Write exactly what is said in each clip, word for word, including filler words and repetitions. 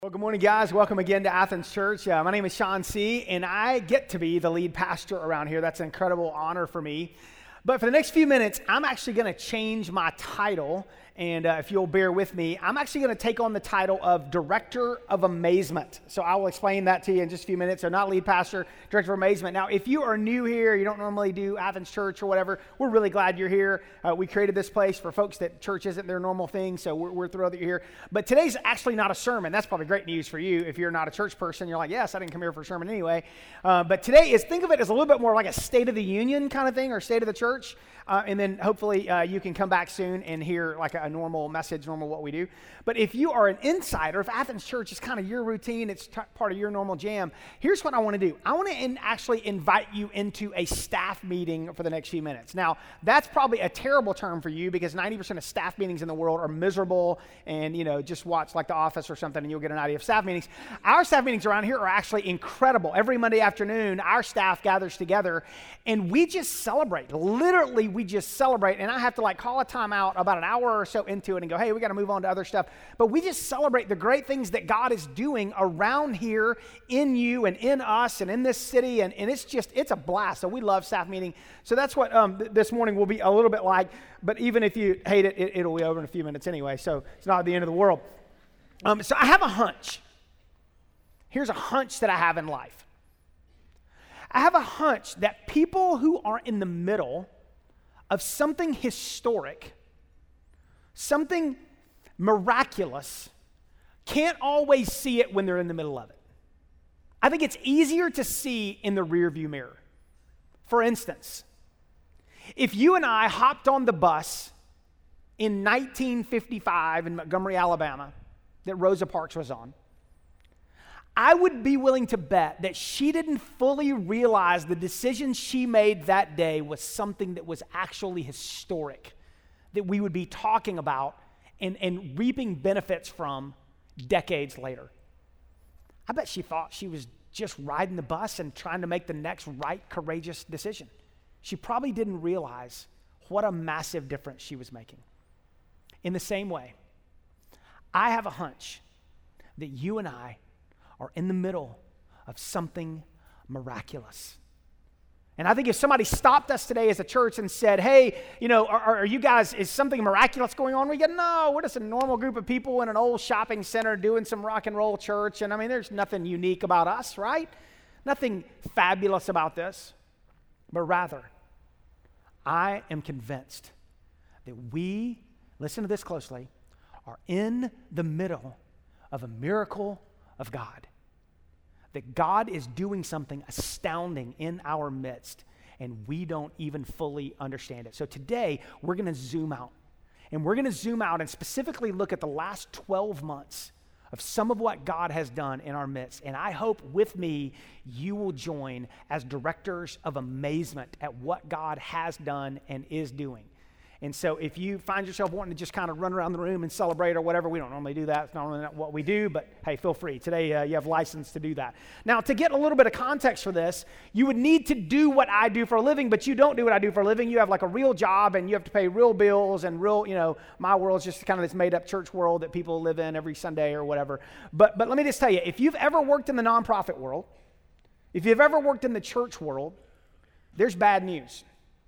Well, good morning, guys. Welcome again to Athens Church. Uh, my name is Sean C., and I get to be the lead pastor around here. That's an incredible honor for me. But for the next few minutes, I'm actually going to change my title, and uh, if you'll bear with me, I'm actually going to take on the title of Director of Amazement. So I will explain that to you in just a few minutes. So not lead pastor, Director of Amazement. Now, if you are new here, you don't normally do Athens Church or whatever, we're really glad you're here. Uh, we created this place for folks that church isn't their normal thing, so we're, we're thrilled that you're here. But today's actually not a sermon. That's probably great news for you. If you're not a church person, you're like, yes, I didn't come here for a sermon anyway. Uh, but today is, think of it as a little bit more like a State of the Union kind of thing, or State of the Church. Uh, and then hopefully uh, you can come back soon and hear like a, a normal message, normal what we do. But if you are an insider, if Athens Church is kind of your routine, it's t- part of your normal jam, here's what I want to do. I want to in- actually invite you into a staff meeting for the next few minutes. Now, that's probably a terrible term for you because ninety percent of staff meetings in the world are miserable and, you know, just watch like The Office or something and you'll get an idea of staff meetings. Our staff meetings around here are actually incredible. Every Monday afternoon, our staff gathers together and we just celebrate. Literally, we just celebrate, and I have to like call a time out about an hour or so into it and go, hey, we got to move on to other stuff. But we just celebrate the great things that God is doing around here in you and in us and in this city, and, and it's just, it's a blast. So we love staff meeting. So that's what um, th- this morning will be a little bit like, but even if you hate it, it, it'll be over in a few minutes anyway, so it's not the end of the world. Um, so I have a hunch. Here's a hunch that I have in life. I have a hunch that people who are in the middle of something historic, something miraculous, can't always see it when they're in the middle of it. I think it's easier to see in the rearview mirror. For instance, if you and I hopped on the bus in nineteen fifty-five in Montgomery, Alabama, that Rosa Parks was on, I would be willing to bet that she didn't fully realize the decision she made that day was something that was actually historic, that we would be talking about and, and reaping benefits from decades later. I bet she thought she was just riding the bus and trying to make the next right, courageous decision. She probably didn't realize what a massive difference she was making. In the same way, I have a hunch that you and I are in the middle of something miraculous. And I think if somebody stopped us today as a church and said, hey, you know, are, are you guys, is something miraculous going on? We go, no, we're just a normal group of people in an old shopping center doing some rock and roll church. And I mean, there's nothing unique about us, right? Nothing fabulous about this. But rather, I am convinced that we, listen to this closely, are in the middle of a miracle of God. That God is doing something astounding in our midst, and we don't even fully understand it. So today, we're going to zoom out. And we're going to zoom out and specifically look at the last twelve months of some of what God has done in our midst. And I hope with me, you will join as directors of amazement at what God has done and is doing. And so if you find yourself wanting to just kind of run around the room and celebrate or whatever, we don't normally do that. It's not really what we do, but hey, feel free. Today uh, you have license to do that. Now, to get a little bit of context for this, you would need to do what I do for a living, but you don't do what I do for a living. You have like a real job and you have to pay real bills and real, you know, my world's just kind of this made up church world that people live in every Sunday or whatever. But, but let me just tell you, if you've ever worked in the nonprofit world, if you've ever worked in the church world, there's bad news.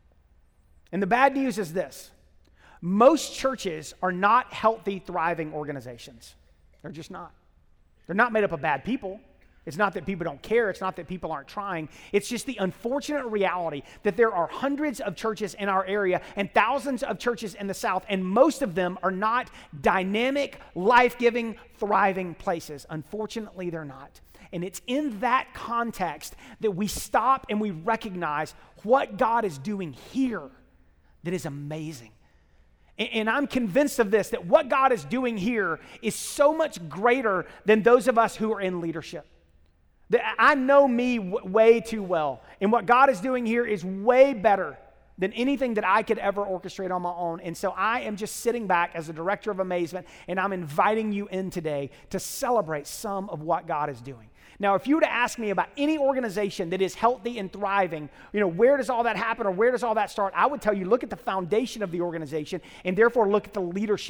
And the bad news is this. Most churches are not healthy, thriving organizations. They're just not. They're not made up of bad people. It's not that people don't care. It's not that people aren't trying. It's just the unfortunate reality that there are hundreds of churches in our area and thousands of churches in the South, and most of them are not dynamic, life-giving, thriving places. Unfortunately, they're not. And it's in that context that we stop and we recognize what God is doing here that is amazing. And I'm convinced of this, that what God is doing here is so much greater than those of us who are in leadership. That I know me w- way too well. And what God is doing here is way better than anything that I could ever orchestrate on my own. And so I am just sitting back as a director of amazement, and I'm inviting you in today to celebrate some of what God is doing. Now, if you were to ask me about any organization that is healthy and thriving, you know, where does all that happen or where does all that start? I would tell you, look at the foundation of the organization and therefore look at the leadership.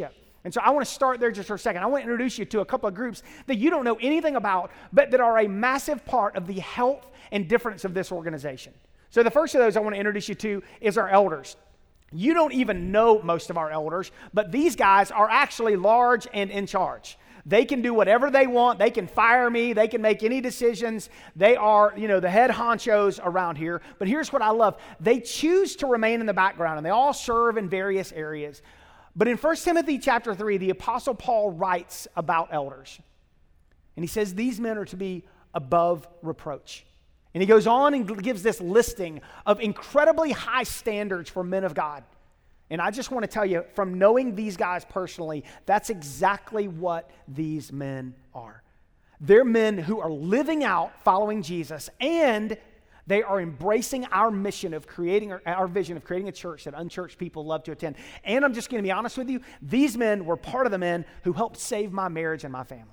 And so I want to start there just for a second. I want to introduce you to a couple of groups that you don't know anything about, but that are a massive part of the health and difference of this organization. So the first of those I want to introduce you to is our elders. You don't even know most of our elders, but these guys are actually large and in charge. They can do whatever they want. They can fire me. They can make any decisions. They are, you know, the head honchos around here. But here's what I love. They choose to remain in the background, and they all serve in various areas. But in First Timothy chapter three, the Apostle Paul writes about elders. And he says these men are to be above reproach. And he goes on and gives this listing of incredibly high standards for men of God. And I just want to tell you, from knowing these guys personally, that's exactly what these men are. They're men who are living out following Jesus, and they are embracing our mission of creating, our vision of creating a church that unchurched people love to attend. And I'm just going to be honest with you, these men were part of the men who helped save my marriage and my family.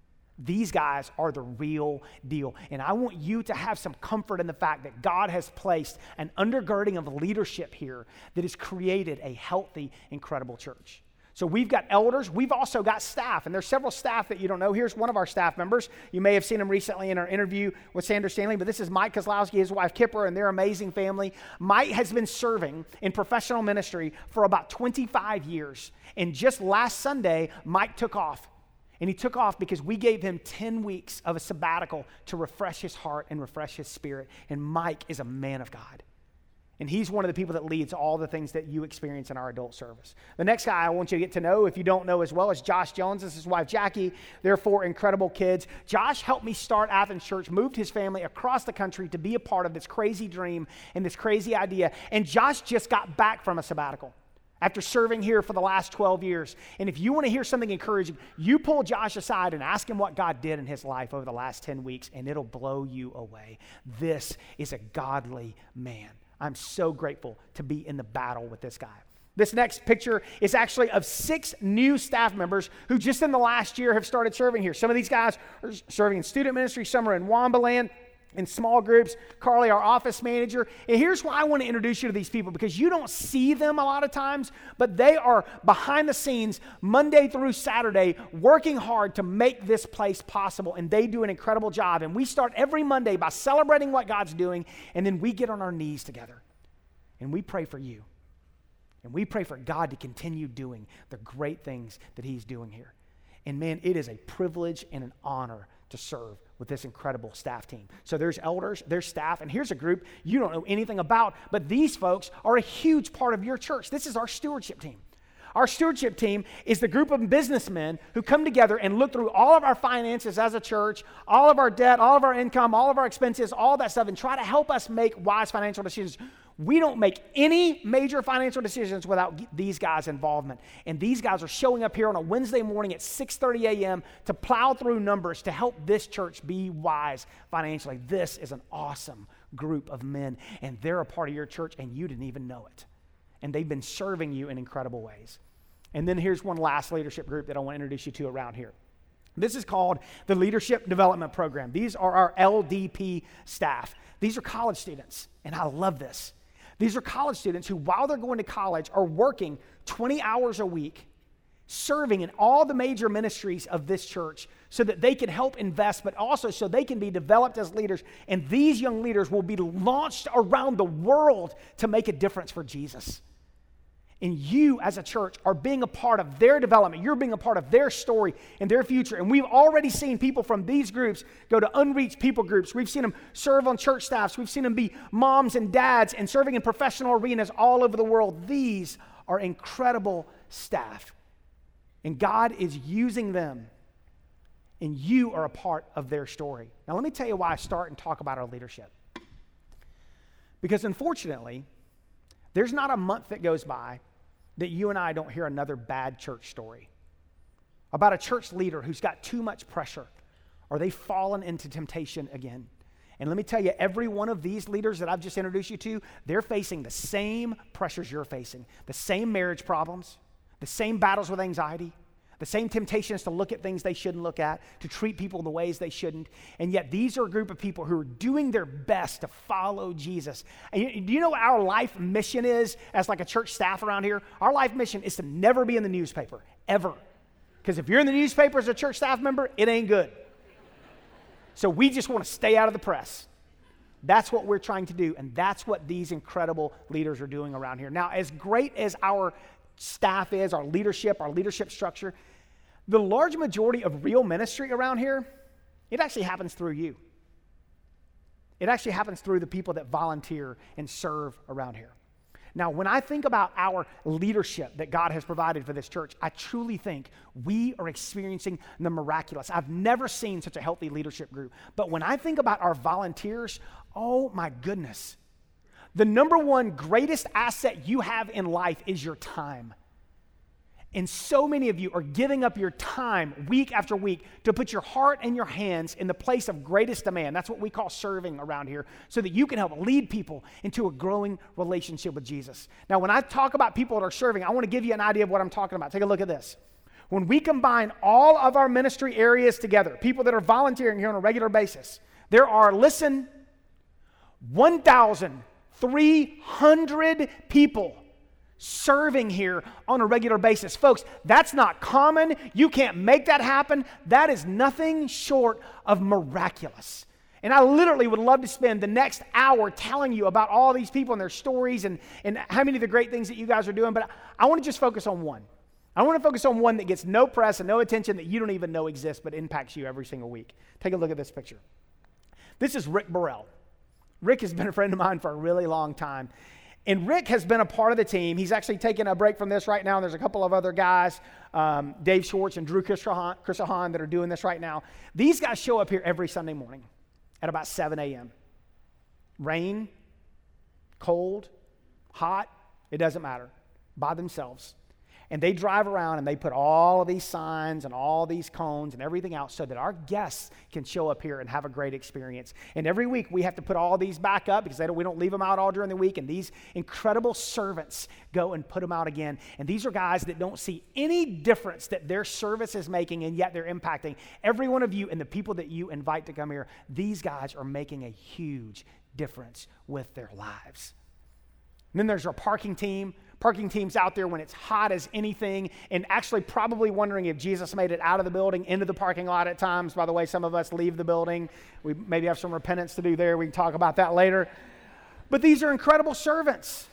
These guys are the real deal. And I want you to have some comfort in the fact that God has placed an undergirding of leadership here that has created a healthy, incredible church. So we've got elders. We've also got staff, and there's several staff that you don't know. Here's one of our staff members. You may have seen him recently in our interview with Sandra Stanley, but this is Mike Kozlowski, his wife Kipper, and their amazing family. Mike has been serving in professional ministry for about twenty-five years, and just last Sunday, Mike took off. And he took off because we gave him ten weeks of a sabbatical to refresh his heart and refresh his spirit. And Mike is a man of God. And he's one of the people that leads all the things that you experience in our adult service. The next guy I want you to get to know, if you don't know as well, is Josh Jones. This is his wife, Jackie. They're four incredible kids. Josh helped me start Athens Church, moved his family across the country to be a part of this crazy dream and this crazy idea. And Josh just got back from a sabbatical after serving here for the last twelve years. And if you want to hear something encouraging, you pull Josh aside and ask him what God did in his life over the last ten weeks, and it'll blow you away. This is a godly man. I'm so grateful to be in the battle with this guy. This next picture is actually of six new staff members who just in the last year have started serving here. Some of these guys are serving in student ministry, some are in Wambaland, in small groups. Carly, our office manager. And here's why I want to introduce you to these people, because you don't see them a lot of times, but they are behind the scenes Monday through Saturday working hard to make this place possible, and they do an incredible job. And we start every Monday by celebrating what God's doing, and then we get on our knees together and we pray for you. And we pray for God to continue doing the great things that he's doing here. And man, it is a privilege and an honor to serve with this incredible staff team. So there's elders, there's staff, and here's a group you don't know anything about, but these folks are a huge part of your church. This is our stewardship team. Our stewardship team is the group of businessmen who come together and look through all of our finances as a church, all of our debt, all of our income, all of our expenses, all that stuff, and try to help us make wise financial decisions. We don't make any major financial decisions without these guys' involvement. And these guys are showing up here on a Wednesday morning at six thirty a.m. to plow through numbers to help this church be wise financially. This is an awesome group of men, and they're a part of your church, and you didn't even know it. And they've been serving you in incredible ways. And then here's one last leadership group that I want to introduce you to around here. This is called the Leadership Development Program. These are our L D P staff. These are college students, and I love this. These are college students who, while they're going to college, are working twenty hours a week, serving in all the major ministries of this church so that they can help invest, but also so they can be developed as leaders. And these young leaders will be launched around the world to make a difference for Jesus. And you, as a church, are being a part of their development. You're being a part of their story and their future. And we've already seen people from these groups go to unreached people groups. We've seen them serve on church staffs. We've seen them be moms and dads and serving in professional arenas all over the world. These are incredible staff. And God is using them. And you are a part of their story. Now, let me tell you why I start and talk about our leadership. Because unfortunately, there's not a month that goes by that you and I don't hear another bad church story about a church leader who's got too much pressure, or they've fallen into temptation again. And let me tell you, every one of these leaders that I've just introduced you to, they're facing the same pressures you're facing, the same marriage problems, the same battles with anxiety, the same temptations to look at things they shouldn't look at, to treat people in the ways they shouldn't. And yet these are a group of people who are doing their best to follow Jesus. And you, do you know what our life mission is as like a church staff around here? Our life mission is to never be in the newspaper, ever. Because if you're in the newspaper as a church staff member, it ain't good. So we just want to stay out of the press. That's what we're trying to do, and that's what these incredible leaders are doing around here. Now, as great as our staff is, our leadership, our leadership structure, the large majority of real ministry around here, it actually happens through you. It actually happens through the people that volunteer and serve around here. Now, when I think about our leadership that God has provided for this church, I truly think we are experiencing the miraculous. I've never seen such a healthy leadership group. But when I think about our volunteers, oh my goodness. The number one greatest asset you have in life is your time. And so many of you are giving up your time week after week to put your heart and your hands in the place of greatest demand. That's what we call serving around here, so that you can help lead people into a growing relationship with Jesus. Now, when I talk about people that are serving, I want to give you an idea of what I'm talking about. Take a look at this. When we combine all of our ministry areas together, people that are volunteering here on a regular basis, there are, listen, one thousand three hundred people serving here on a regular basis. Folks, that's not common. You can't make that happen. That is nothing short of miraculous. And I literally would love to spend the next hour telling you about all these people and their stories and, and how many of the great things that you guys are doing, but I, I want to just focus on one. I want to focus on one that gets no press and no attention, that you don't even know exists, but impacts you every single week. Take a look at this picture. This is Rick Burrell. Rick has been a friend of mine for a really long time. And Rick has been a part of the team. He's actually taking a break from this right now. There's a couple of other guys, um, Dave Schwartz and Drew Chrisahan, that are doing this right now. These guys show up here every Sunday morning at about seven a.m. Rain, cold, hot, it doesn't matter, by themselves. And they drive around and they put all of these signs and all these cones and everything out so that our guests can show up here and have a great experience. And every week we have to put all these back up because they don't, we don't leave them out all during the week. And these incredible servants go and put them out again. And these are guys that don't see any difference that their service is making, and yet they're impacting every one of you and the people that you invite to come here. These guys are making a huge difference with their lives. And then there's our parking team. Parking team's out there when it's hot as anything, and actually probably wondering if Jesus made it out of the building into the parking lot at times. By the way, some of us leave the building. We maybe have some repentance to do there. We can talk about that later. But these are incredible servants.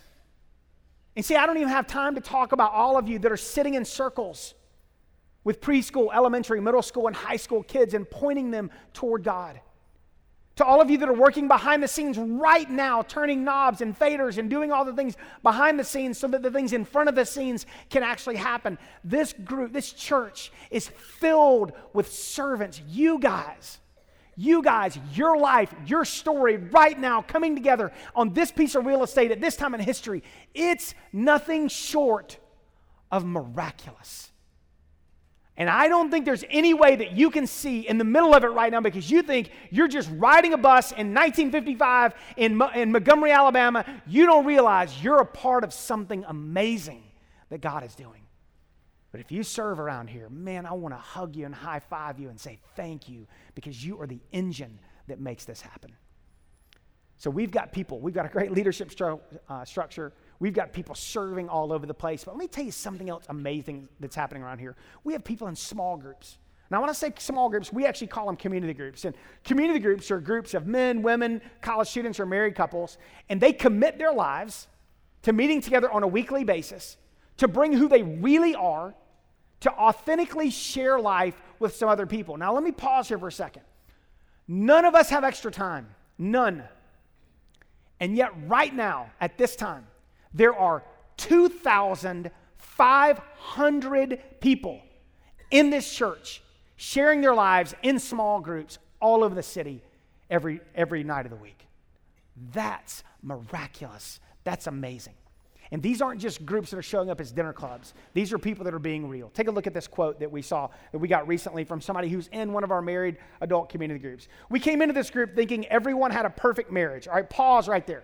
And see, I don't even have time to talk about all of you that are sitting in circles with preschool, elementary, middle school, and high school kids and pointing them toward God. To all of you that are working behind the scenes right now, turning knobs and faders and doing all the things behind the scenes so that the things in front of the scenes can actually happen. This group, this church is filled with servants. You guys, you guys, your life, your story right now coming together on this piece of real estate at this time in history, it's nothing short of miraculous. And I don't think there's any way that you can see in the middle of it right now, because you think you're just riding a bus in nineteen fifty-five in, in Montgomery, Alabama. You don't realize you're a part of something amazing that God is doing. But if you serve around here, man, I want to hug you and high five you and say thank you, because you are the engine that makes this happen. So we've got people. We've got a great leadership stru- uh, structure. We've got people serving all over the place. But let me tell you something else amazing that's happening around here. We have people in small groups. Now, when I say small groups, we actually call them community groups. And community groups are groups of men, women, college students, or married couples. And they commit their lives to meeting together on a weekly basis to bring who they really are, to authentically share life with some other people. Now, let me pause here for a second. None of us have extra time. None. And yet, right now, at this time, there are two thousand five hundred people in this church sharing their lives in small groups all over the city every, every night of the week. That's miraculous. That's amazing. And these aren't just groups that are showing up as dinner clubs. These are people that are being real. Take a look at this quote that we saw, that we got recently from somebody who's in one of our married adult community groups. We came into this group thinking everyone had a perfect marriage. All right, pause right there.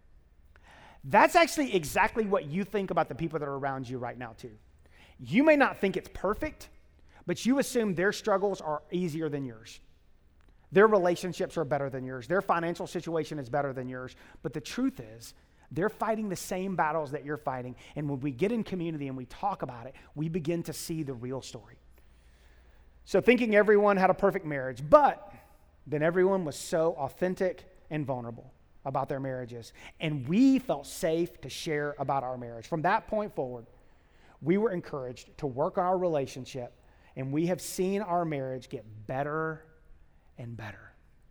That's actually exactly what you think about the people that are around you right now, too. You may not think it's perfect, but you assume their struggles are easier than yours. Their relationships are better than yours. Their financial situation is better than yours. But the truth is, They're fighting the same battles that you're fighting. And when we get in community and we talk about it, we begin to see the real story. So thinking everyone had a perfect marriage, but then everyone was so authentic and vulnerable about their marriages. And we felt safe to share about our marriage. From that point forward, we were encouraged to work on our relationship, and we have seen our marriage get better and better.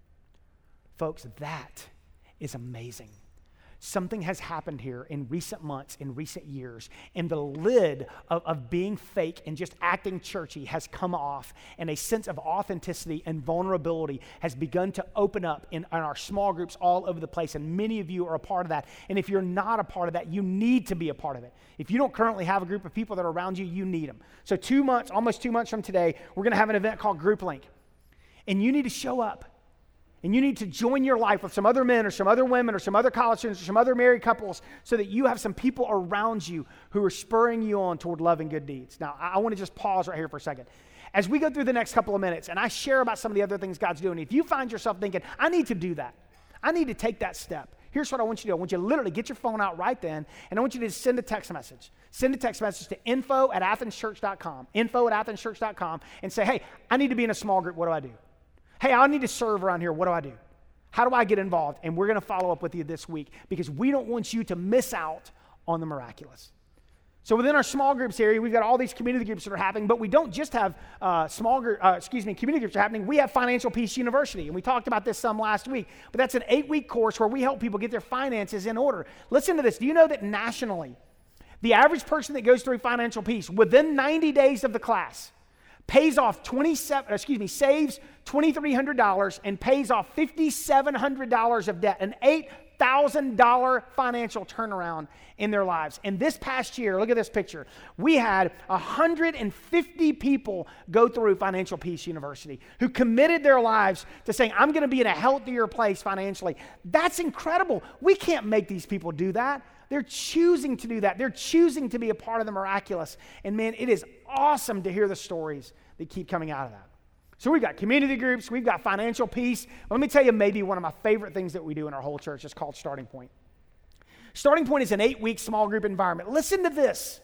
Folks, that is amazing. Something has happened here in recent months, in recent years, and the lid of, of being fake and just acting churchy has come off, and a sense of authenticity and vulnerability has begun to open up in, in our small groups all over the place, and many of you are a part of that. And if you're not a part of that, you need to be a part of it. If you don't currently have a group of people that are around you, you need them. So two months, almost two months from today, we're going to have an event called Group Link, and you need to show up. And you need to join your life with some other men or some other women or some other college students or some other married couples so that you have some people around you who are spurring you on toward love and good deeds. Now, I, I want to just pause right here for a second. As we go through the next couple of minutes and I share about some of the other things God's doing, if you find yourself thinking, I need to do that, I need to take that step, here's what I want you to do. I want you to literally get your phone out right then, and I want you to send a text message. Send a text message to info at athens church dot com, info at athens church dot com, and say, hey, I need to be in a small group. What do I do? Hey, I need to serve around here. What do I do? How do I get involved? And we're going to follow up with you this week because we don't want you to miss out on the miraculous. So within our small groups area, we've got all these community groups that are happening, but we don't just have uh, small group, uh, excuse me, community groups are happening. We have Financial Peace University, and we talked about this some last week, but that's an eight-week course where we help people get their finances in order. Listen to this. Do you know that nationally, the average person that goes through Financial Peace within ninety days of the class pays off twenty-seven, excuse me, saves twenty-three hundred dollars and pays off five thousand seven hundred dollars of debt, an eight thousand dollars financial turnaround in their lives. And this past year, look at this picture, we had one hundred fifty people go through Financial Peace University who committed their lives to saying, I'm going to be in a healthier place financially. That's incredible. We can't make these people do that. They're choosing to do that. They're choosing to be a part of the miraculous. And man, it is awesome to hear the stories that keep coming out of that. So we've got community groups, we've got financial peace. Let me tell you maybe one of my favorite things that we do in our whole church is called Starting Point. Starting Point is an eight-week small group environment. Listen to this.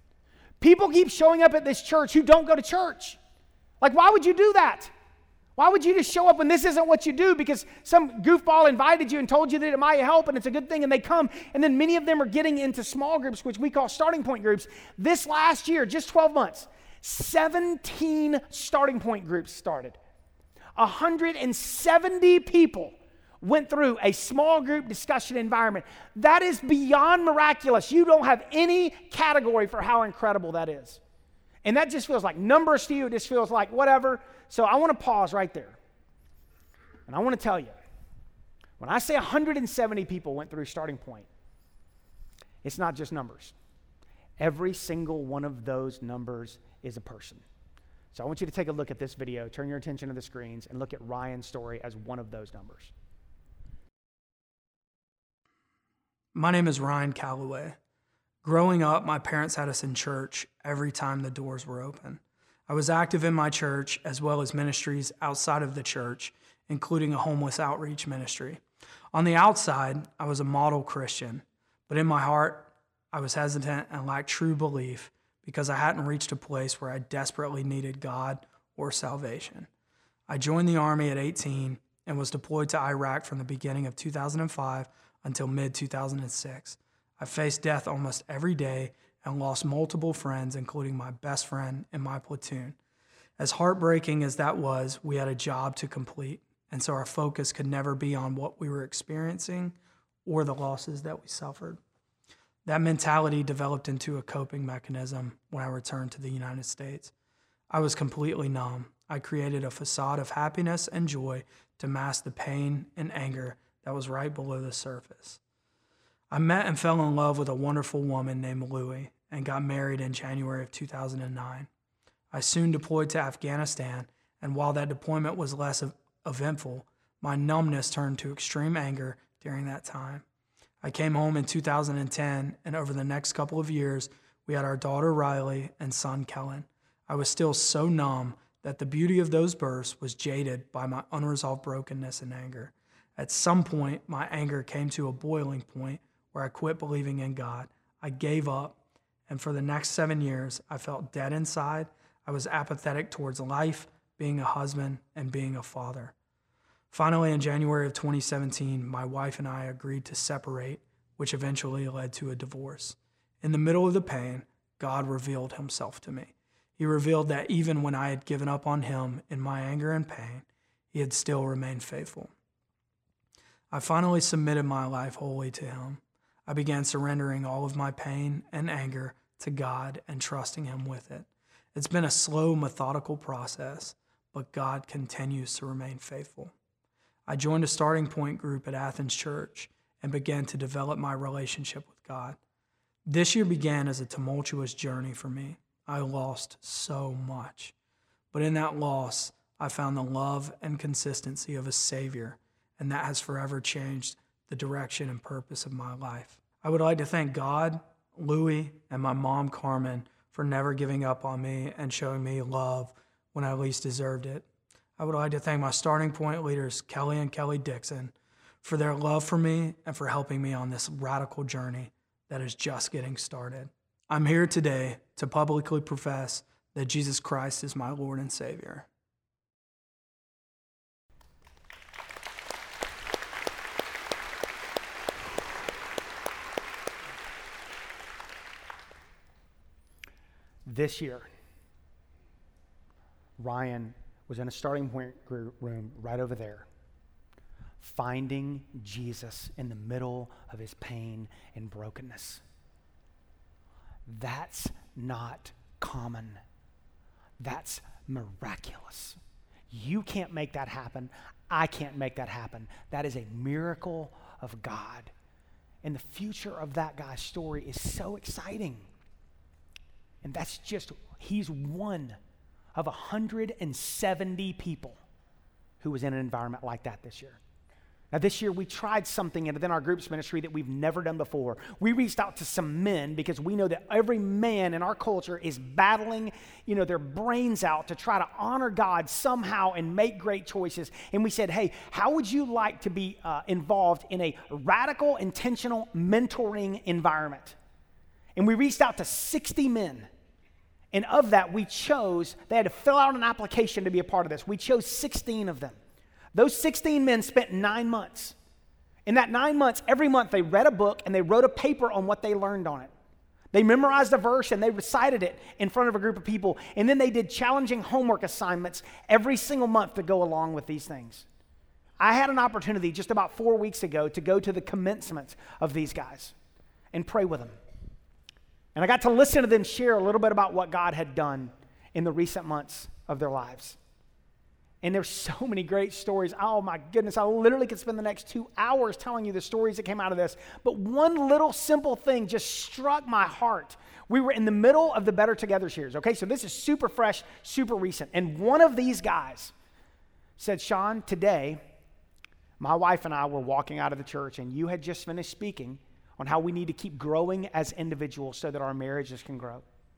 People keep showing up at this church who don't go to church. Like, why would you do that? Why would you just show up when this isn't what you do because some goofball invited you and told you that it might help and it's a good thing, and they come, and then many of them are getting into small groups, which we call Starting Point groups. This last year, just twelve months, seventeen Starting Point groups started. one hundred seventy people went through a small group discussion environment. That is beyond miraculous. You don't have any category for how incredible that is. And that just feels like numbers to you. It just feels like whatever. So I want to pause right there. And I want to tell you, when I say one hundred seventy people went through Starting Point, it's not just numbers. Every single one of those numbers is a person. So I want you to take a look at this video, turn your attention to the screens, and look at Ryan's story as one of those numbers. My name is Ryan Calloway. Growing up, my parents had us in church every time the doors were open. I was active in my church as well as ministries outside of the church, including a homeless outreach ministry. On the outside, I was a model Christian, but in my heart, I was hesitant and lacked true belief because I hadn't reached a place where I desperately needed God or salvation. I joined the Army at eighteen and was deployed to Iraq from the beginning of two thousand five until mid two thousand six. I faced death almost every day and lost multiple friends, including my best friend in my platoon. As heartbreaking as that was, we had a job to complete, and so our focus could never be on what we were experiencing or the losses that we suffered. That mentality developed into a coping mechanism when I returned to the United States. I was completely numb. I created a facade of happiness and joy to mask the pain and anger that was right below the surface. I met and fell in love with a wonderful woman named Louie and got married in January of two thousand nine. I soon deployed to Afghanistan, and while that deployment was less eventful, my numbness turned to extreme anger during that time. I came home in two thousand ten, and over the next couple of years, we had our daughter Riley and son Kellen. I was still so numb that the beauty of those births was jaded by my unresolved brokenness and anger. At some point, my anger came to a boiling point where I quit believing in God. I gave up, and for the next seven years, I felt dead inside. I was apathetic towards life, being a husband, and being a father. Finally, in January of twenty seventeen, my wife and I agreed to separate, which eventually led to a divorce. In the middle of the pain, God revealed himself to me. He revealed that even when I had given up on him in my anger and pain, he had still remained faithful. I finally submitted my life wholly to him. I began surrendering all of my pain and anger to God and trusting him with it. It's been a slow, methodical process, but God continues to remain faithful. I joined a starting point group at Athens Church and began to develop my relationship with God. This year began as a tumultuous journey for me. I lost so much, but in that loss, I found the love and consistency of a Savior, and that has forever changed the direction and purpose of my life. I would like to thank God, Louie, and my mom, Carmen, for never giving up on me and showing me love when I least deserved it. I would like to thank my starting point leaders, Kelly and Kelly Dixon, for their love for me and for helping me on this radical journey that is just getting started. I'm here today to publicly profess that Jesus Christ is my Lord and Savior. This year, Ryan was in a starting point room right over there, finding Jesus in the middle of his pain and brokenness. That's not common. That's miraculous. You can't make that happen. I can't make that happen. That is a miracle of God. And the future of that guy's story is so exciting. And that's just, he's one of one hundred seventy people who was in an environment like that this year. Now this year we tried something within our groups ministry that we've never done before. We reached out to some men because we know that every man in our culture is battling, you know, their brains out to try to honor God somehow and make great choices. And we said, hey, how would you like to be uh, involved in a radical, intentional mentoring environment? And we reached out to sixty men. And of that, we chose, they had to fill out an application to be a part of this. We chose sixteen of them. Those sixteen men spent nine months. In that nine months, every month they read a book and they wrote a paper on what they learned on it. They memorized a verse and they recited it in front of a group of people. And then they did challenging homework assignments every single month to go along with these things. I had an opportunity just about four weeks ago to go to the commencement of these guys and pray with them. And I got to listen to them share a little bit about what God had done in the recent months of their lives. And there's so many great stories. Oh my goodness, I literally could spend the next two hours telling you the stories that came out of this. But one little simple thing just struck my heart. We were in the middle of the Better Together series, okay? So this is super fresh, super recent. And one of these guys said, Sean, today, my wife and I were walking out of the church and you had just finished speaking on how we need to keep growing as individuals so that our marriages can grow.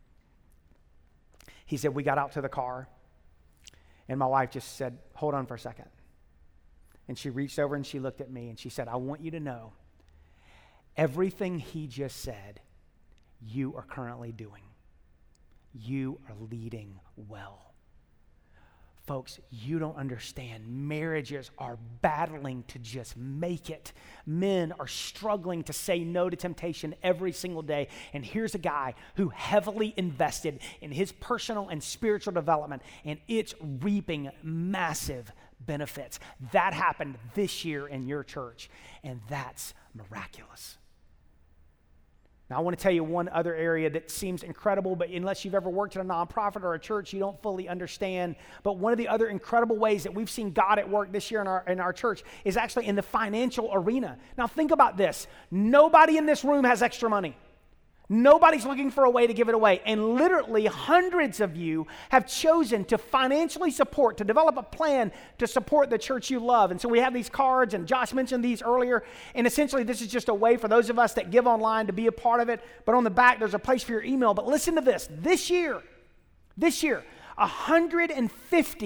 He said, we got out to the car, and my wife just said, hold on for a second. And she reached over and she looked at me and she said, I want you to know everything he just said, you are currently doing. You are leading well. Folks, you don't understand. Marriages are battling to just make it. Men are struggling to say no to temptation every single day. And here's a guy who heavily invested in his personal and spiritual development, and it's reaping massive benefits. That happened this year in your church, and that's miraculous. Now, I want to tell you one other area that seems incredible, but unless you've ever worked in a nonprofit or a church, you don't fully understand. But one of the other incredible ways that we've seen God at work this year in our, in our church is actually in the financial arena. Now, think about this. Nobody in this room has extra money. Nobody's looking for a way to give it away. And literally hundreds of you have chosen to financially support, to develop a plan to support the church you love. And so we have these cards, and Josh mentioned these earlier. And essentially this is just a way for those of us that give online to be a part of it. But on the back, there's a place for your email. But listen to this. This year, this year, one hundred fifty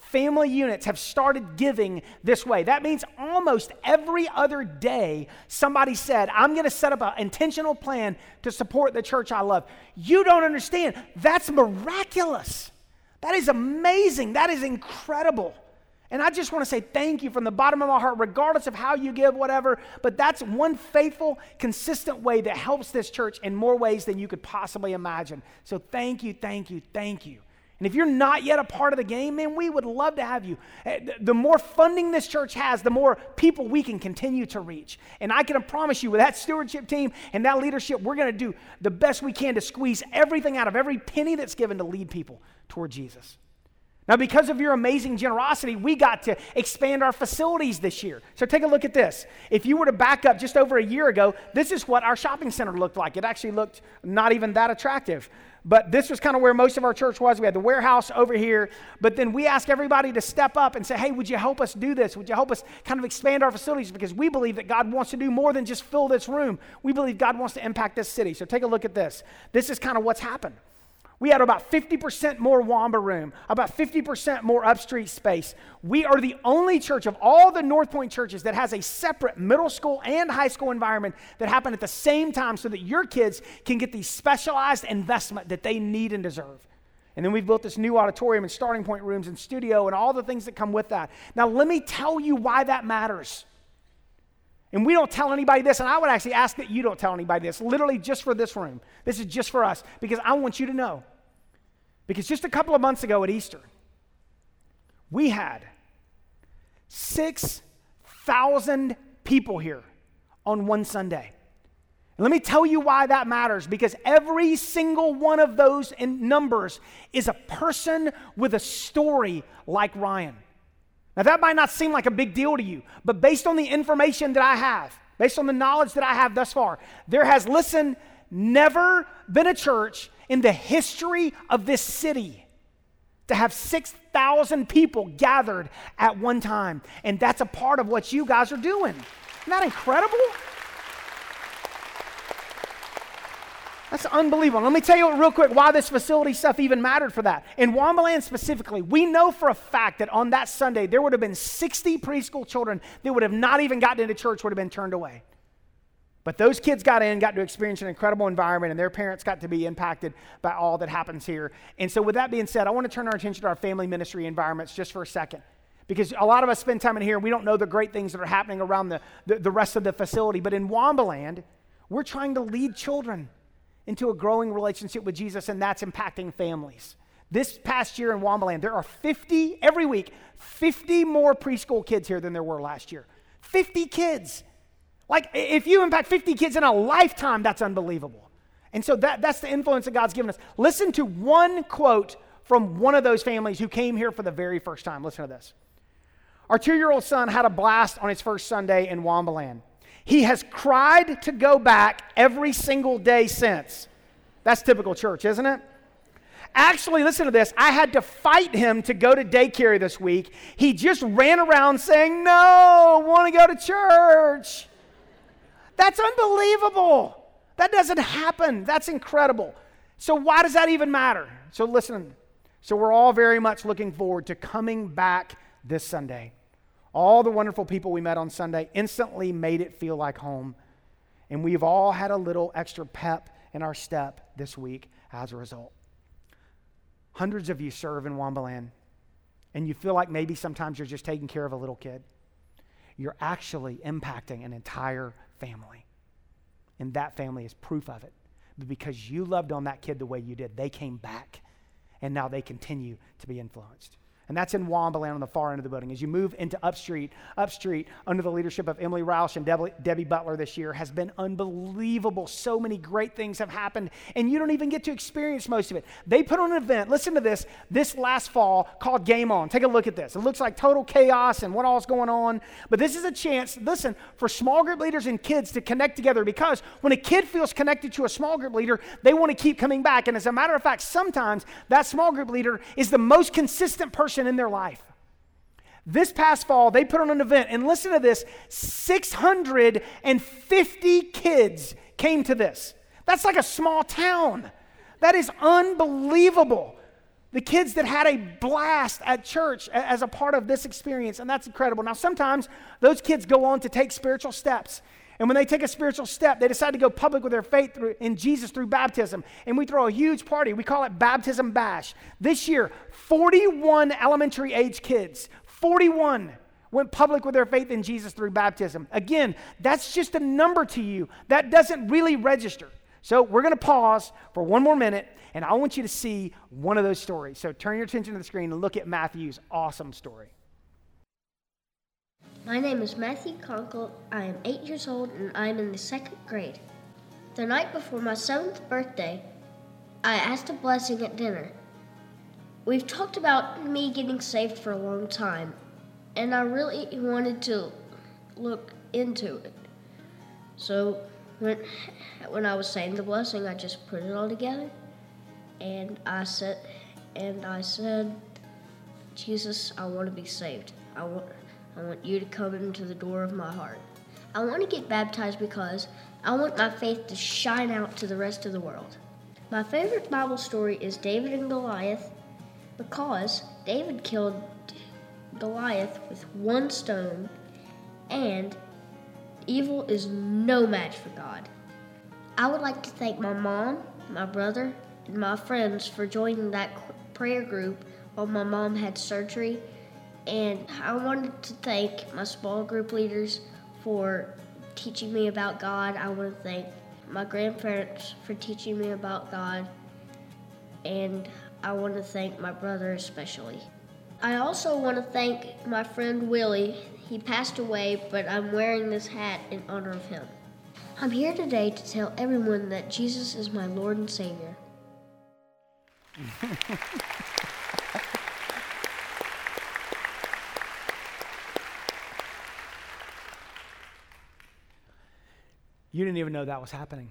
family units have started giving this way. That means almost every other day, somebody said, I'm going to set up an intentional plan to support the church I love. You don't understand. That's miraculous. That is amazing. That is incredible. And I just want to say thank you from the bottom of my heart, regardless of how you give, whatever. But that's one faithful, consistent way that helps this church in more ways than you could possibly imagine. So thank you, thank you, thank you. And if you're not yet a part of the game, man, we would love to have you. The more funding this church has, the more people we can continue to reach. And I can promise you, with that stewardship team and that leadership, we're going to do the best we can to squeeze everything out of every penny that's given to lead people toward Jesus. Now, because of your amazing generosity, we got to expand our facilities this year. So take a look at this. If you were to back up just over a year ago, this is what our shopping center looked like. It actually looked not even that attractive. But this was kind of where most of our church was. We had the warehouse over here. But then we asked everybody to step up and say, hey, would you help us do this? Would you help us kind of expand our facilities? Because we believe that God wants to do more than just fill this room. We believe God wants to impact this city. So take a look at this. This is kind of what's happened. We had about fifty percent more Wamba room, about fifty percent more upstreet space. We are the only church of all the North Point churches that has a separate middle school and high school environment that happen at the same time so that your kids can get the specialized investment that they need and deserve. And then we've built this new auditorium and starting point rooms and studio and all the things that come with that. Now, let me tell you why that matters. And we don't tell anybody this, and I would actually ask that you don't tell anybody this, literally just for this room. This is just for us, because I want you to know. Because just a couple of months ago at Easter, we had six thousand people here on one Sunday. And let me tell you why that matters, because every single one of those in numbers is a person with a story like Ryan. Now, that might not seem like a big deal to you, but based on the information that I have, based on the knowledge that I have thus far, there has, listen, never been a church in the history of this city to have six thousand people gathered at one time. And that's a part of what you guys are doing. Isn't that incredible? That's unbelievable. Let me tell you real quick why this facility stuff even mattered for that. In Wambaland specifically, we know for a fact that on that Sunday, there would have been sixty preschool children that would have not even gotten into church, would have been turned away. But those kids got in, got to experience an incredible environment, and their parents got to be impacted by all that happens here. And so with that being said, I want to turn our attention to our family ministry environments just for a second. Because a lot of us spend time in here, and we don't know the great things that are happening around the, the, the rest of the facility. But in Wambaland, we're trying to lead children into a growing relationship with Jesus, and that's impacting families. This past year in Wambaland, there are fifty, every week, fifty more preschool kids here than there were last year. fifty kids. Like, if you impact fifty kids in a lifetime, that's unbelievable. And so that, that's the influence that God's given us. Listen to one quote from one of those families who came here for the very first time. Listen to this. Our two-year-old son had a blast on his first Sunday in Wambaland. He has cried to go back every single day since. That's typical church, isn't it? Actually, listen to this. I had to fight him to go to daycare this week. He just ran around saying, no, I want to go to church. That's unbelievable. That doesn't happen. That's incredible. So why does that even matter? So listen. So we're all very much looking forward to coming back this Sunday. All the wonderful people we met on Sunday instantly made it feel like home. And we've all had a little extra pep in our step this week as a result. Hundreds of you serve in Wambaland, and you feel like maybe sometimes you're just taking care of a little kid. You're actually impacting an entire family. And that family is proof of it. But because you loved on that kid the way you did, they came back, and now they continue to be influenced. And that's in Wambaland on the far end of the building. As you move into Upstreet, Upstreet, under the leadership of Emily Roush and Debbie, Debbie Butler this year, has been unbelievable. So many great things have happened, and you don't even get to experience most of it. They put on an event, listen to this, this last fall called Game On. Take a look at this. It looks like total chaos and what all's going on, but this is a chance, listen, for small group leaders and kids to connect together, because when a kid feels connected to a small group leader, they want to keep coming back. And as a matter of fact, sometimes that small group leader is the most consistent person in their life. This past fall, they put on an event, and listen to this, six hundred fifty kids came to this. That's like a small town. That is unbelievable. The kids that had a blast at church as a part of this experience, and that's incredible. Now, sometimes those kids go on to take spiritual steps. And when they take a spiritual step, they decide to go public with their faith through, in Jesus through baptism. And we throw a huge party. We call it Baptism Bash. This year, forty-one elementary age kids, forty-one went public with their faith in Jesus through baptism. Again, that's just a number to you. That doesn't really register. So we're going to pause for one more minute, and I want you to see one of those stories. So turn your attention to the screen and look at Matthew's awesome story. My name is Matthew Conkle. I am eight years old and I am in the second grade. The night before my seventh birthday, I asked a blessing at dinner. We've talked about me getting saved for a long time, and I really wanted to look into it. So when, when I was saying the blessing, I just put it all together, and I said, and I said, Jesus, I want to be saved. I want. I want you to come into the door of my heart. I want to get baptized because I want my faith to shine out to the rest of the world. My favorite Bible story is David and Goliath because David killed Goliath with one stone, and evil is no match for God. I would like to thank my mom, my brother, and my friends for joining that prayer group while my mom had surgery. And I wanted to thank my small group leaders for teaching me about God. I want to thank my grandparents for teaching me about God. And I want to thank my brother especially. I also want to thank my friend Willie. He passed away, but I'm wearing this hat in honor of him. I'm here today to tell everyone that Jesus is my Lord and Savior. You didn't even know that was happening.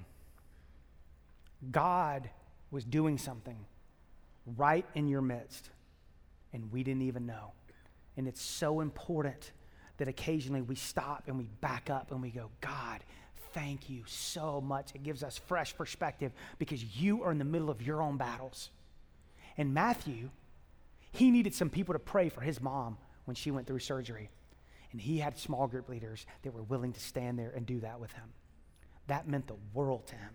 God was doing something right in your midst, and we didn't even know. And it's so important that occasionally we stop and we back up and we go, God, thank you so much. It gives us fresh perspective because you are in the middle of your own battles. And Matthew, he needed some people to pray for his mom when she went through surgery. And he had small group leaders that were willing to stand there and do that with him. That meant the world to him.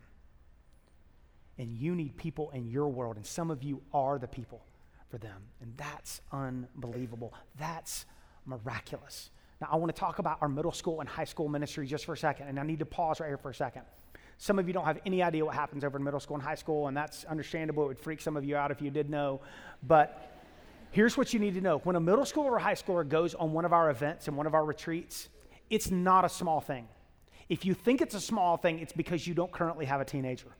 And you need people in your world, and some of you are the people for them. And that's unbelievable. That's miraculous. Now, I want to talk about our middle school and high school ministry just for a second, and I need to pause right here for a second. Some of you don't have any idea what happens over in middle school and high school, and that's understandable. It would freak some of you out if you did know. But here's what you need to know. When a middle schooler or high schooler goes on one of our events and one of our retreats, it's not a small thing. If you think it's a small thing, it's because you don't currently have a teenager.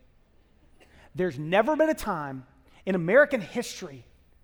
There's never been a time in American history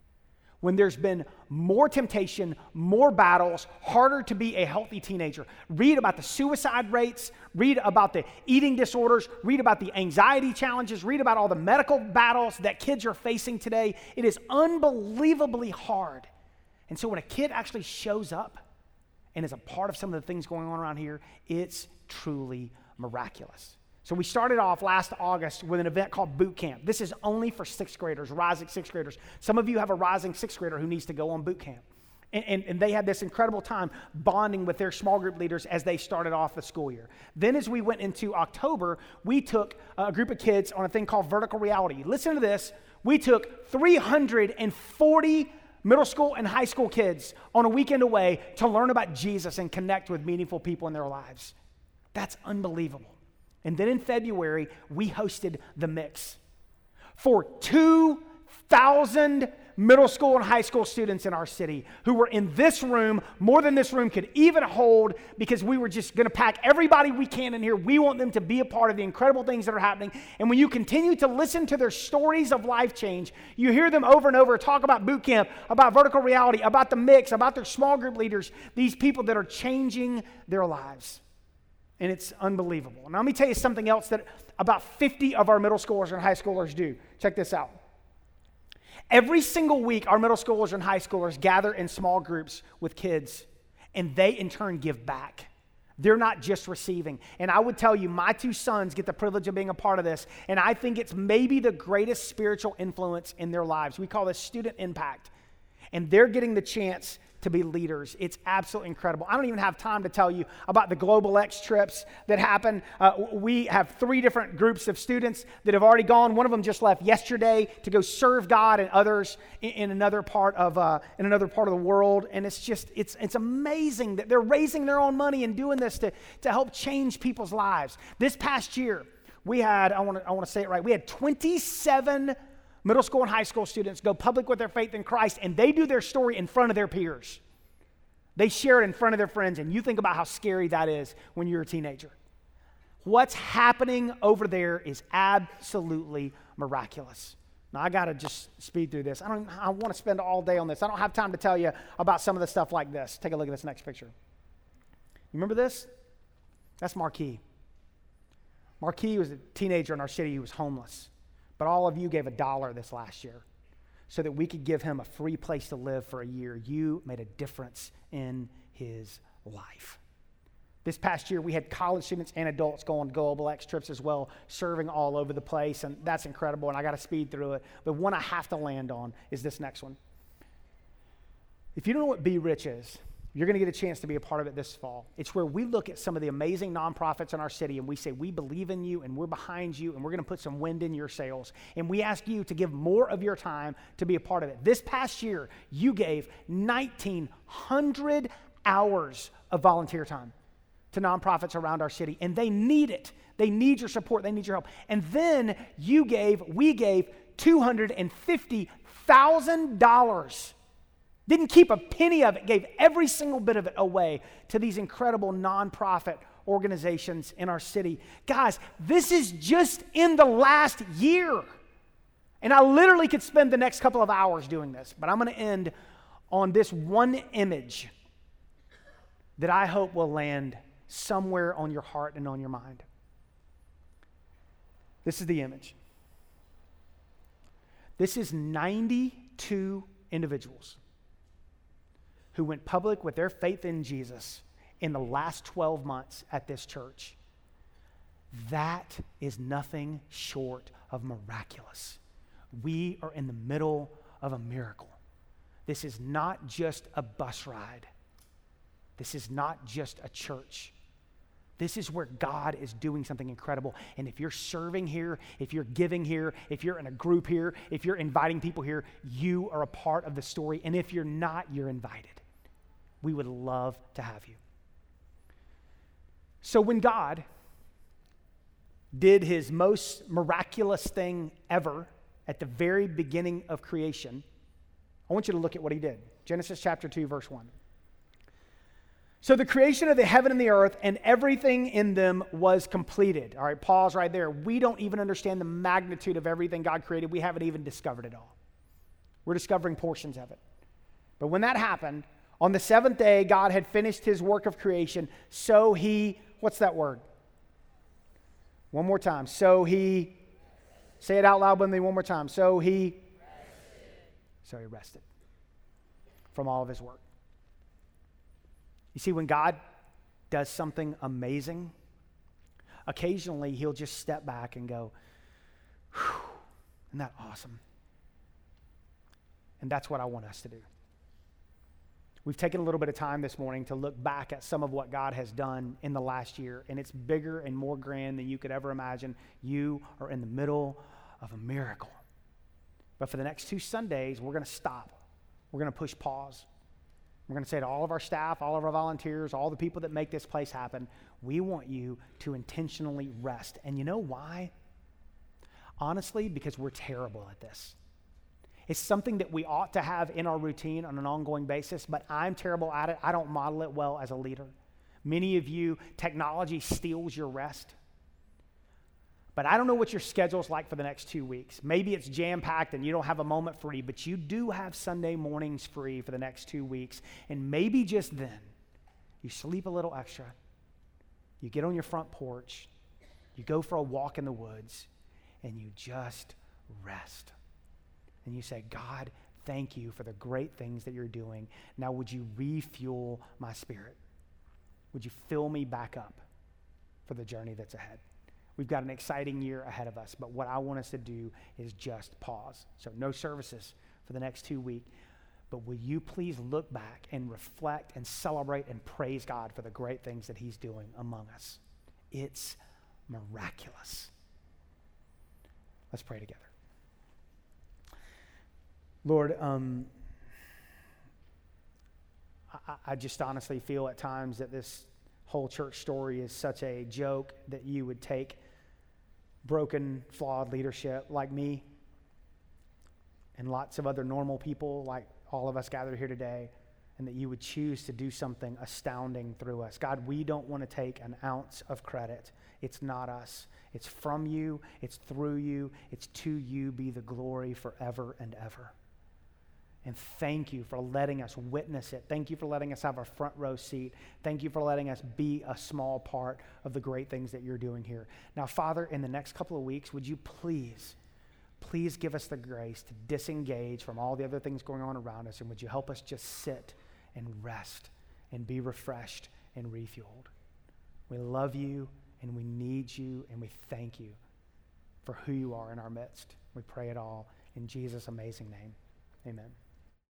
when there's been more temptation, more battles, harder to be a healthy teenager. Read about the suicide rates, read about the eating disorders, read about the anxiety challenges, read about all the medical battles that kids are facing today. It is unbelievably hard. And so when a kid actually shows up and is a part of some of the things going on around here, it's truly miraculous. So we started off last August with an event called Boot Camp. This is only for sixth graders, rising sixth graders. Some of you have a rising sixth grader who needs to go on boot camp. And, and, and they had this incredible time bonding with their small group leaders as they started off the school year. Then as we went into October, we took a group of kids on a thing called Vertical Reality. Listen to this. We took three hundred forty middle school and high school kids on a weekend away to learn about Jesus and connect with meaningful people in their lives. That's unbelievable. And then in February, we hosted The Mix for two thousand middle school and high school students in our city who were in this room, more than this room could even hold, because we were just going to pack everybody we can in here. We want them to be a part of the incredible things that are happening. And when you continue to listen to their stories of life change, you hear them over and over talk about boot camp, about Vertical Reality, about The Mix, about their small group leaders, these people that are changing their lives. And it's unbelievable. And let me tell you something else that about fifty of our middle schoolers and high schoolers do. Check this out. Every single week, our middle schoolers and high schoolers gather in small groups with kids, and they in turn give back. They're not just receiving. And I would tell you, my two sons get the privilege of being a part of this, and I think it's maybe the greatest spiritual influence in their lives. We call this student impact. And they're getting the chance to be leaders. It's absolutely incredible. I don't even have time to tell you about the Global X trips that happen. Uh, we have three different groups of students that have already gone. One of them just left yesterday to go serve God and others in, in another part of uh, in another part of the world. And it's just it's it's amazing that they're raising their own money and doing this to to help change people's lives. This past year, we had I want to I want to say it right. We had twenty-seven middle school and high school students go public with their faith in Christ, and they do their story in front of their peers. They share it in front of their friends, and you think about how scary that is when you're a teenager. What's happening over there is absolutely miraculous. Now, I got to just speed through this. I don't. I want to spend all day on this. I don't have time to tell you about some of the stuff like this. Take a look at this next picture. You remember this? That's Marquis. Marquis was a teenager in our city who was homeless. But all of you gave a dollar this last year so that we could give him a free place to live for a year. You made a difference in his life. This past year, we had college students and adults go on Global X trips as well, serving all over the place, and that's incredible, and I got to speed through it. But one I have to land on is this next one. If you don't know what Be Rich is, you're going to get a chance to be a part of it this fall. It's where we look at some of the amazing nonprofits in our city and we say, we believe in you and we're behind you and we're going to put some wind in your sails. And we ask you to give more of your time to be a part of it. This past year, you gave nineteen hundred hours of volunteer time to nonprofits around our city, and they need it. They need your support. They need your help. And then you gave, we gave two hundred fifty thousand dollars. Didn't keep a penny of it, gave every single bit of it away to these incredible nonprofit organizations in our city. Guys, this is just in the last year. And I literally could spend the next couple of hours doing this, but I'm going to end on this one image that I hope will land somewhere on your heart and on your mind. This is the image. This is ninety-two individuals who went public with their faith in Jesus in the last twelve months at this church. That is nothing short of miraculous. We are in the middle of a miracle. This is not just a bus ride. This is not just a church. This is where God is doing something incredible. And if you're serving here, if you're giving here, if you're in a group here, if you're inviting people here, you are a part of the story. And if you're not, you're invited. We would love to have you. So when God did his most miraculous thing ever at the very beginning of creation, I want you to look at what he did. Genesis chapter two, verse one. So the creation of the heaven and the earth and everything in them was completed. All right, pause right there. We don't even understand the magnitude of everything God created. We haven't even discovered it all. We're discovering portions of it. But when that happened, on the seventh day, God had finished his work of creation. So he, what's that word? One more time. So he, say it out loud with me one more time. So he, rested. so he rested from all of his work. You see, when God does something amazing, occasionally he'll just step back and go, whew, isn't that awesome? And that's what I want us to do. We've taken a little bit of time this morning to look back at some of what God has done in the last year, and it's bigger and more grand than you could ever imagine. You are in the middle of a miracle. But for the next two Sundays, we're going to stop. We're going to push pause. We're going to say to all of our staff, all of our volunteers, all the people that make this place happen, we want you to intentionally rest. And you know why? Honestly, because we're terrible at this. It's something that we ought to have in our routine on an ongoing basis, but I'm terrible at it. I don't model it well as a leader. Many of you, technology steals your rest. But I don't know what your schedule's like for the next two weeks. Maybe it's jam-packed and you don't have a moment free, but you do have Sunday mornings free for the next two weeks. And maybe just then, you sleep a little extra. You get on your front porch. You go for a walk in the woods, and you just rest. And you say, God, thank you for the great things that you're doing. Now, would you refuel my spirit? would you fill me back up for the journey that's ahead? We've got an exciting year ahead of us, but what I want us to do is just pause. So no services for the next two weeks. But will you please look back and reflect and celebrate and praise God for the great things that he's doing among us? It's miraculous. Let's pray together. Lord, um, I, I just honestly feel at times that this whole church story is such a joke that you would take broken, flawed leadership like me and lots of other normal people like all of us gathered here today, and that you would choose to do something astounding through us. God, we don't want to take an ounce of credit. It's not us. It's from you. It's through you. It's to you be the glory forever and ever. And thank you for letting us witness it. Thank you for letting us have a front row seat. Thank you for letting us be a small part of the great things that you're doing here. Now, Father, in the next couple of weeks, would you please Please give us the grace to disengage from all the other things going on around us, and would you help us just sit and rest and be refreshed and refueled. We love you, and we need you, and we thank you for who you are in our midst. We pray it all in Jesus' amazing name. Amen.